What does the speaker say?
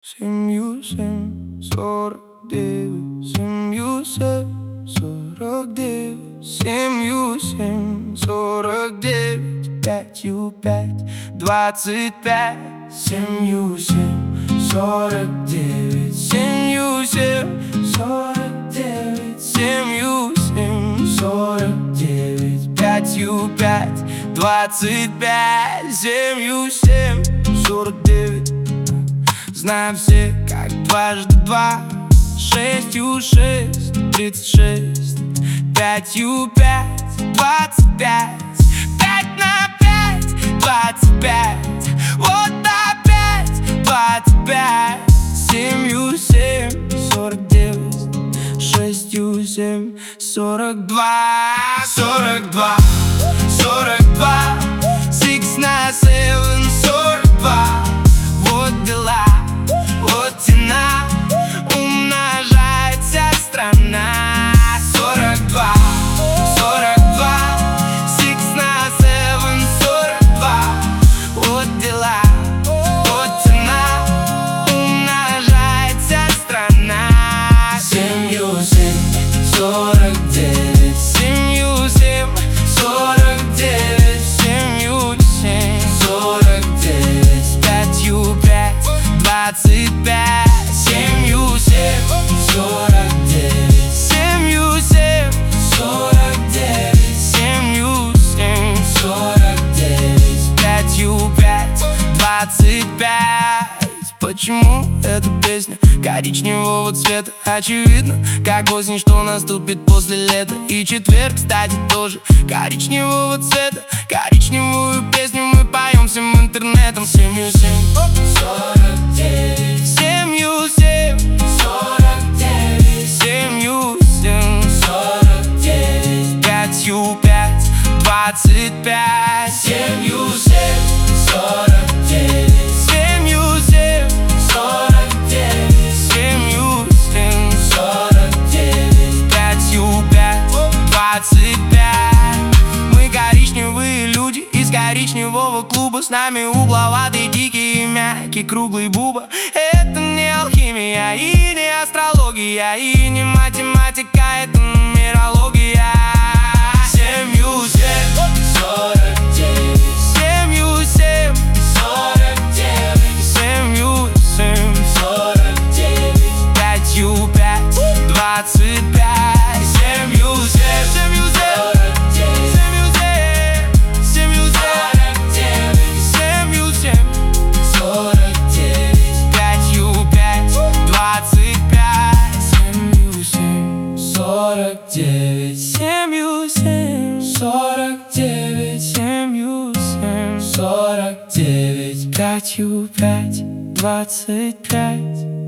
Семью, 49, семью, 49, семью, 49, 5, 25, семью, 49, семью, 49, семью, 49, 5, 25, семью, 49. Знаем все, как дважды два, 6, 36, 5, 25, 5 на 5, 25, вот опять 25, 7, 49, 6, 42, 42, 42, 6 на 7, 42, вот дела. Вот цена, умножается страна. 42, 42, 6 на 7, 42. Вот дела, вот цена, умножается страна. 7, 49, 7, 49, 7, 49, 5, 25, 7, 49, 7, 49, 7, 49, 5, 25. Почему эта песня коричневого цвета? Очевидно, как осень, что наступит после лета. И четверг, кстати, тоже коричневого цвета. Коричневую песню мы поем всем интернетом. 7, 49, 7, 49, 7, 49, 5, 25, 7, 49, 7, 49, 7, 49, 5, 25. Мы коричневые люди из коричневого клуба. С нами угловатый, дикий, мягкий, круглый буба. Это не алхимия и не астрология, и не математика, это нумерология. 7, 49, 7, 49, 7, 49, 5, 25, 7, 49, 5, 25.